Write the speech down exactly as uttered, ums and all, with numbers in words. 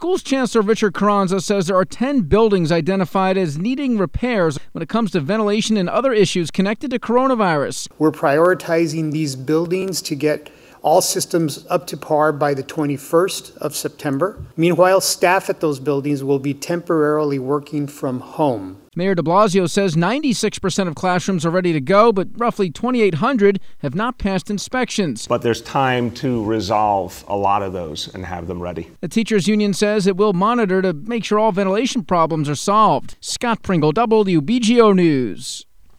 Schools Chancellor Richard Carranza says there are ten buildings identified as needing repairs when it comes to ventilation and other issues connected to coronavirus. We're prioritizing these buildings to get all systems up to par by the twenty-first of September. Meanwhile, staff at those buildings will be temporarily working from home. Mayor de Blasio says ninety-six percent of classrooms are ready to go, but roughly twenty-eight hundred have not passed inspections. But there's time to resolve a lot of those and have them ready. The teachers union says it will monitor to make sure all ventilation problems are solved. Scott Pringle, W B G O News.